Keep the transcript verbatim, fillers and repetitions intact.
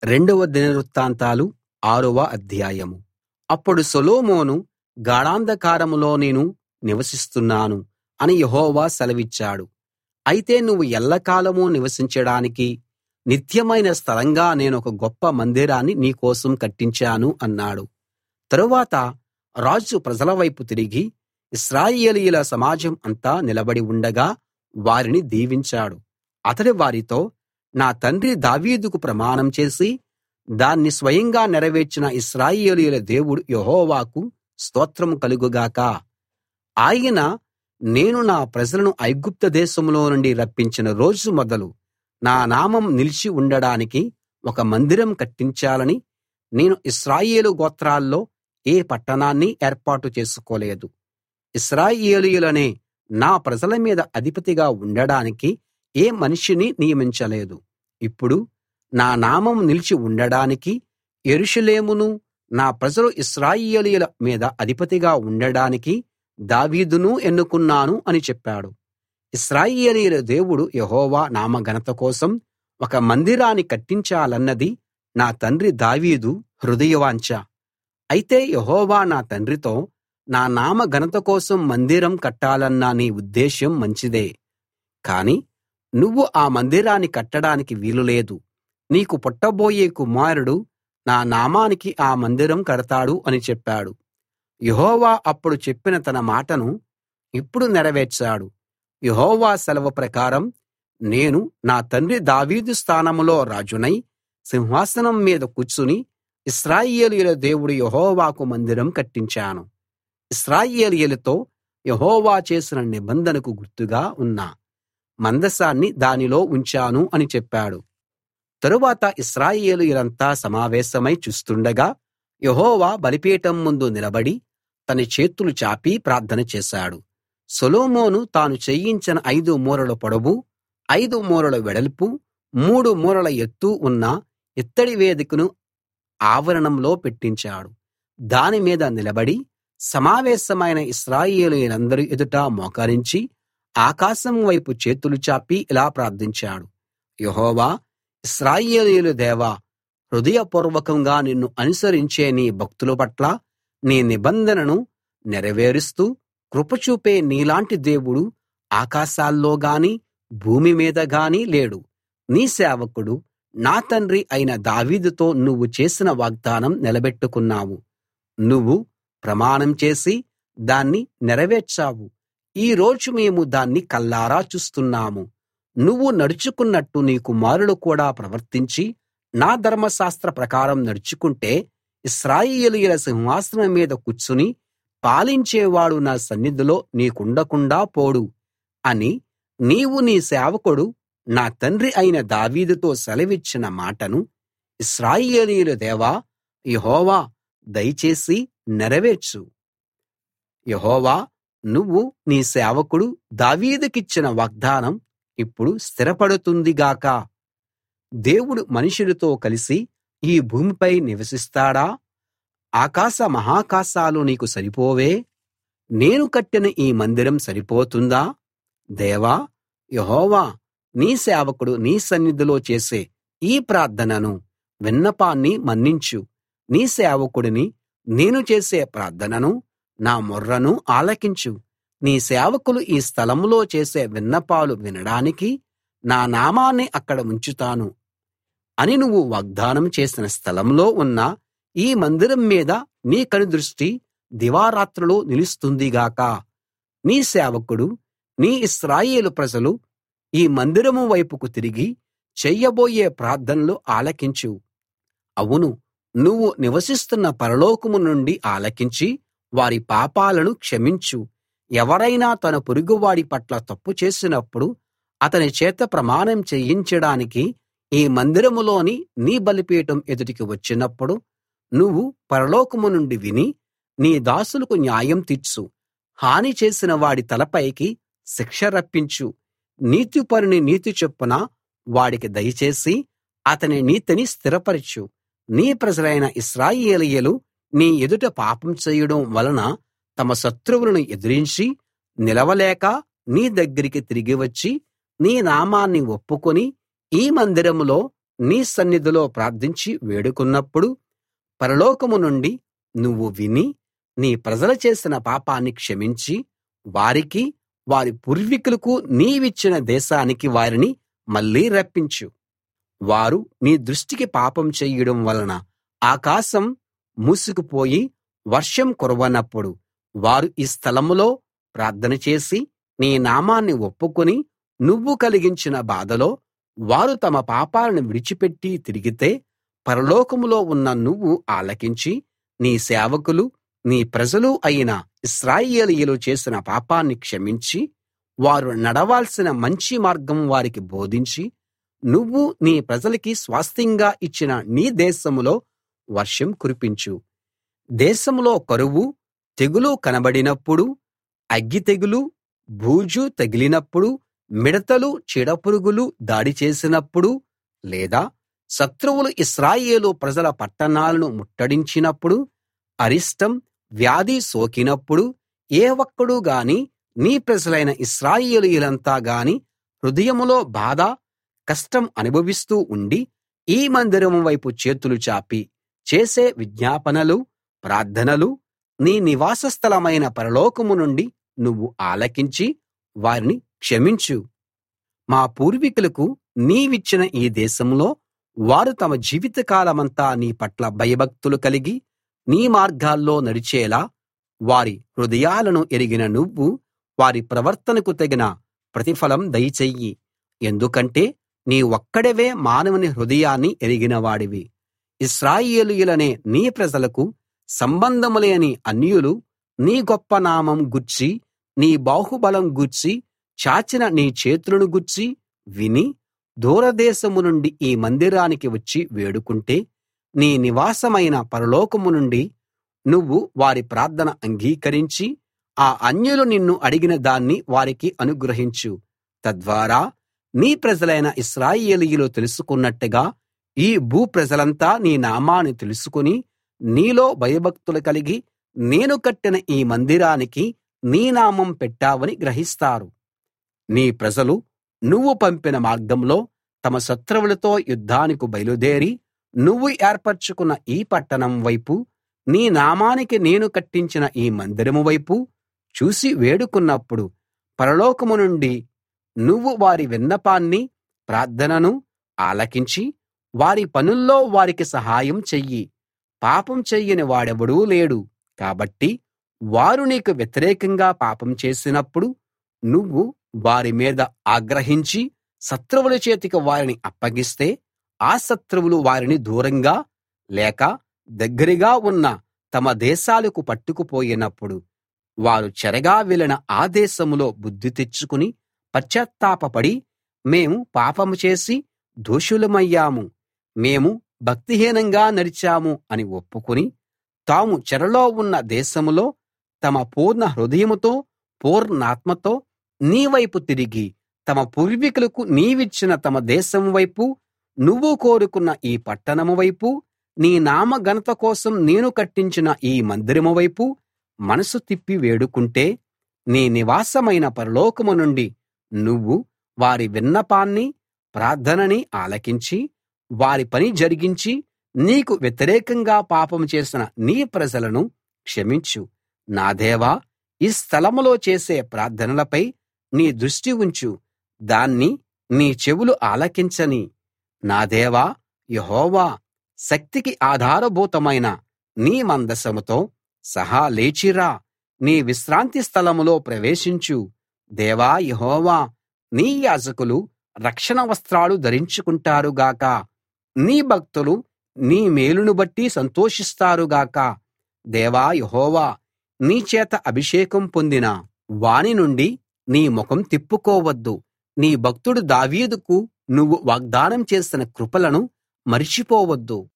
రెండవ దినవృత్తాంతాలు ఆరవ అధ్యాయం. అప్పుడు సొలొమోను, గాఢాంధకారంలో నేను నివసిస్తున్నాను అని యెహోవా సెలవిచ్చాడు. అయితే నువ్వు ఎల్లకాలం నివసించడానికి నిత్యమైన స్థలంగా నేనొక గొప్ప మందిరాన్ని నీ కోసం కట్టించాను అన్నాడు. తరువాత రాజు ప్రజల వైపు తిరిగి ఇశ్రాయేలీయుల సమాజం అంతా నిలబడి ఉండగా వారిని దీవించాడు. అతడు వారితో, నా తండ్రి దావీదుకు ప్రమాణం చేసి దాన్ని స్వయంగా నెరవేర్చిన ఇశ్రాయేలీయుల దేవుడు యెహోవాకు స్తోత్రం కలుగు గాక. ఆయన నేను నా ప్రజలను ఐగుప్తు దేశంలో నుండి రప్పించిన రోజు మొదలు నా నామం నిలిచి ఉండడానికి ఒక మందిరం కట్టించాలని నేను ఇశ్రాయేలు గోత్రాల్లో ఏ పట్టణాన్నీ ఏర్పాటు చేసుకోలేదు. ఇశ్రాయేలీయులనే నా ప్రజల మీద అధిపతిగా ఉండడానికి ఏ మనిషిని నియమించలేదు. ఇప్పుడు నా నామం నిలిచి ఉండడానికి యెరూషలేమును, నా ప్రజలు ఇశ్రాయేలీయుల మీద అధిపతిగా ఉండడానికి దావీదును ఎన్నుకున్నాను అని చెప్పాడు. ఇశ్రాయేలీయుల దేవుడు యెహోవా నామఘనత కోసం ఒక మందిరాన్ని కట్టించాలన్నది నా తండ్రి దావీదు హృదయవాంఛ. అయితే యెహోవా నా తండ్రితో, నా నామ ఘనత కోసం మందిరం కట్టాలన్న నీ ఉద్దేశ్యం మంచిదే, కాని నువ్వు ఆ మందిరాన్ని కట్టడానికి వీలు లేదు. నీకు పుట్టబోయే కుమారుడు నా నామానికి ఆ మందిరం కడతాడు అని చెప్పాడు. యెహోవా అప్పుడు చెప్పిన తన మాటను ఇప్పుడు నెరవేర్చాడు. యెహోవా సెలవు ప్రకారం నేను నా తండ్రి దావీదు స్థానంలో రాజునై సింహాసనం మీద కూర్చుని ఇశ్రాయేలీయుల దేవుడు యెహోవాకు మందిరం కట్టించాను. ఇశ్రాయేలీయులతో యెహోవా చేసిన నిబంధనకు గుర్తుగా ఉన్న మందసాన్ని దానిలో ఉంచాను అని చెప్పాడు. తరువాత ఇశ్రాయేలీయులంతా సమావేశమై చూస్తుండగా యెహోవా బలిపీఠం ముందు నిలబడి తన చేతులు చాపి ప్రార్థన చేశాడు. సొలొమోను తాను చేయించిన ఐదు మూరల పొడవు, ఐదు మూరల వెడల్పు, మూడు మూరల ఎత్తు ఉన్న ఇత్తడి వేదికను ఆవరణంలో పెట్టించాడు. దాని మీద నిలబడి సమావేశమైన ఇశ్రాయేలీయులందరి ఎదుట మోకరించి ఆకాశం వైపు చేతులు చాపి ఇలా ప్రార్థించాడు. యెహోవా, ఇశ్రాయేలీయుల దేవా, హృదయపూర్వకంగా నిన్ను అనుసరించే నీ భక్తుల పట్ల నీ నిబంధనను నెరవేరుస్తూ కృప చూపే నీలాంటి దేవుడు ఆకాశాల్లో గాని భూమి మీద గాని లేడు. నీ సేవకుడు నా తండ్రి అయిన దావీదుతో నువ్వు చేసిన వాగ్దానం నిలబెట్టుకున్నావు. నువ్వు ప్రమాణం చేసి దాన్ని నెరవేర్చావు. ఈ రోజు మేము దాన్ని కళ్ళారా చూస్తున్నాము. నువ్వు నడుచుకున్నట్టు నీ కుమారులు కూడా ప్రవర్తించి నా ధర్మశాస్త్ర ప్రకారం నడుచుకుంటే ఇశ్రాయేలీయుల సింహాసనం మీద కూర్చుని పాలించేవాడు నా సన్నిధిలో నీకుండకుండా పోడు అని నీవు నీ సేవకుడు నా తండ్రి అయిన దావీదుతో సెలవిచ్చిన మాటను ఇశ్రాయేలీయుల దేవా యెహోవా దయచేసి నెరవేర్చు. యెహోవా, నువ్వు నీ సేవకుడు దావీదుకిచ్చిన వాగ్దానం ఇప్పుడు స్థిరపడుతుంది గాక. దేవుడు మనుషులతో కలిసి ఈ భూమిపై నివసిస్తాడా? ఆకాశ మహాకాశాలు నీకు సరిపోవే? నేను కట్టిన ఈ మందిరం సరిపోతుందా? దేవా యెహోవా, నీ సేవకుడు నీ సన్నిధిలో చేసే ఈ ప్రార్థనను, విన్నపాన్ని మన్నించు. నీ సేవకుడిని నేను చేసే ప్రార్థనను, నా మొర్రను ఆలకించు. నీ సేవకులు ఈ స్థలంలో చేసే విన్నపాలు వినడానికి నా నామాన్ని అక్కడ ఉంచుతాను అని నువ్వు వాగ్దానం చేసిన స్థలంలో ఉన్న ఈ మందిరం మీద నీ కనుదృష్టి దివారాత్రులు నిలుస్తుంది గాక. నీ సేవకుడు, నీ ఇశ్రాయేలు ప్రజలు ఈ మందిరం వైపుకు తిరిగి చెయ్యబోయే ప్రార్థనలు ఆలకించు. అవును, నువ్వు నివసిస్తున్న పరలోకం నుండి ఆలకించి వారి పాపాలను క్షమించు. ఎవరైనా తన పొరుగువాడి పట్ల తప్పు చేసినప్పుడు అతని చేత ప్రమాణం చేయించడానికి ఈ మందిరంలోని నీ బలిపీఠం ఎదుటికి వచ్చినప్పుడు నువ్వు పరలోకం నుండి విని నీ దాసులకు న్యాయం తీర్చు. హాని చేసిన వాడి తలపైకి శిక్ష రప్పించు. నీతిపరుని నీతి చొప్పున వాడికి దయచేసి అతని నీతిని స్థిరపరచు. నీ ప్రజలైన ఇశ్రాయేలీయులు నీ ఎదుట పాపం చేయడం వలన తమ శత్రువులను ఎదిరించి నిలవలేక నీ దగ్గరికి తిరిగి వచ్చి నీ నామాన్ని ఒప్పుకొని ఈ మందిరంలో నీ సన్నిధిలో ప్రార్థించి వేడుకున్నప్పుడు పరలోకం నుండి నువ్వు విని నీ ప్రజలు చేసిన పాపాన్ని క్షమించి వారికి వారి పూర్వీకులకు నీవిచ్చిన దేశానికి వారిని మళ్ళీ రప్పించు. వారు నీ దృష్టికి పాపం చెయ్యడం వలన ఆకాశం మూసుకుపోయి వర్షం కురవనప్పుడు వారు ఈ స్థలంలో ప్రార్థన చేసి నీ నామాన్ని ఒప్పుకుని నువ్వు కలిగించిన బాధలో వారు తమ పాపాలను విడిచిపెట్టి తిరిగితే పరలోకంలో ఉన్న నువ్వు ఆలకించి నీ సేవకులు నీ ప్రజలు అయిన ఇశ్రాయేలీయులు చేసిన పాపాన్ని క్షమించి వారు నడవాల్సిన మంచి మార్గం వారికి బోధించి నువ్వు నీ ప్రజలకి స్వాస్థ్యంగా ఇచ్చిన నీ దేశంలో వర్షం కురిపించు. దేశంలో కరువు తెగులు కనబడినప్పుడు, అగ్గి తెగులు బూజు తగిలినప్పుడు, మిడతలు చీడపురుగులు దాడి చేసినప్పుడు, లేదా శత్రువులు ఇశ్రాయేలు ప్రజల పట్టణాలను ముట్టడించినప్పుడు, అరిష్టం వ్యాధి సోకినప్పుడు ఏ ఒక్కడు గాని నీ ప్రజలైన ఇశ్రాయేలీయులంతా గాని హృదయంలో బాధ కష్టం అనుభవిస్తూ ఉండి ఈ మందిరం వైపు చేతులు చాపి చేసే విజ్ఞాపనలు ప్రార్థనలు నీ నివాస స్థలమైన పరలోకం నుండి నువ్వు ఆలకించి వారిని క్షమించు. మా పూర్వీకులకు నీవిచ్చిన ఈ దేశంలో వారు తమ జీవితకాలమంతా నీ పట్ల భయభక్తులు కలిగి నీ మార్గాల్లో నడిచేలా వారి హృదయాలను ఎరిగిన నువ్వు వారి ప్రవర్తనకు తగిన ప్రతిఫలం దయచెయ్యి. ఎందుకంటే నీ ఒక్కడివే మానవుని హృదయాన్ని ఎరిగినవాడివి. ఇశ్రాయేలీయులనే నీ ప్రజలకు సంబంధం లేని అన్యులు నీ గొప్ప నామం గూర్చి నీ బాహుబలం గూర్చి చాచిన నీ చేతులను గూర్చి విని దూరదేశం నుండి ఈ మందిరానికి వచ్చి వేడుకుంటే నీ నివాసమైన పరలోకం నుండి నువ్వు వారి ప్రార్థన అంగీకరించి ఆ అన్యులు నిన్ను అడిగిన దాన్ని వారికి అనుగ్రహించు. తద్వారా నీ ప్రజలైన ఇశ్రాయేలీయులు తెలుసుకున్నట్టుగా ఈ భూప్రజలంతా నీ నామాన్ని తెలుసుకుని నీలో భయభక్తులు కలిగి నేను కట్టిన ఈ మందిరానికి నీ నామం పెట్టావని గ్రహిస్తారు. నీ ప్రజలు నువ్వు పంపిన మార్గంలో తమ శత్రువులతో యుద్ధానికి బయలుదేరి నువ్వు ఏర్పరచుకున్న ఈ పట్టణం వైపు నీ నామానికి నేను కట్టించిన ఈ మందిరం వైపు చూసి వేడుకున్నప్పుడు పరలోకం నుండి నువ్వు వారి విన్నపాన్ని ప్రార్థనను ఆలకించి వారి పనుల్లో వారికి సహాయం చెయ్యి. పాపం చెయ్యని వాడెవడూ లేడు కాబట్టి వారు నీకు వ్యతిరేకంగా పాపం చేసినప్పుడు నువ్వు వారి మీద ఆగ్రహించి శత్రువుల చేతికి వారిని అప్పగిస్తే ఆ శత్రువులు వారిని దూరంగా లేక దగ్గరగా ఉన్న తమ దేశాలకు పట్టుకుపోయినప్పుడు వారు చెరగా వెళ్ళిన ఆ దేశంలో బుద్ధి తెచ్చుకుని పశ్చాత్తాపపడి మేము పాపం చేసి దోషులమయ్యాము, మేము భక్తిహీనంగా నడిచాము అని ఒప్పుకుని తాము చెరలో ఉన్న దేశంలో తమ పూర్ణ హృదయంతో పూర్ణాత్మతో నీ వైపు తిరిగి తమ పూర్వీకులకు నీవిచ్చిన తమ దేశం వైపు నువ్వు కోరుకున్న ఈ పట్టణం వైపు నీ నామ ఘనత కోసం నేను కట్టించిన ఈ మందిరం వైపు మనసు తిప్పి వేడుకుంటే నీ నివాసమైన పరలోకం నుండి నువ్వు వారి విన్నపాన్ని ప్రార్థనని ఆలకించి వారి పని జరిగించి నీకు వ్యతిరేకంగా పాపం చేసిన నీ ప్రజలను క్షమించు. నా దేవా, ఈ స్థలంలో చేసే ప్రార్థనలపై నీ దృష్టి ఉంచు, దాన్ని నీ చెవులు ఆలకించని. నా దేవా యెహోవా, శక్తికి ఆధారభూతమైన నీ మందసముతో సహా లేచిరా, నీ విశ్రాంతి స్థలంలో ప్రవేశించు. దేవా యెహోవా, నీ యాజకులు రక్షణ వస్త్రాలు ధరించుకుంటారు గాక, నీ భక్తులు నీ మేలును బట్టి సంతోషిస్తారు గాక. దేవా యెహోవా, నీ చేత అభిషేకం పొందిన వాని నుండి నీ ముఖం తిప్పుకోవద్దు. నీ భక్తుడు దావీదుకు నువ్వు వాగ్దానం చేసిన కృపలను మరిచిపోవద్దు.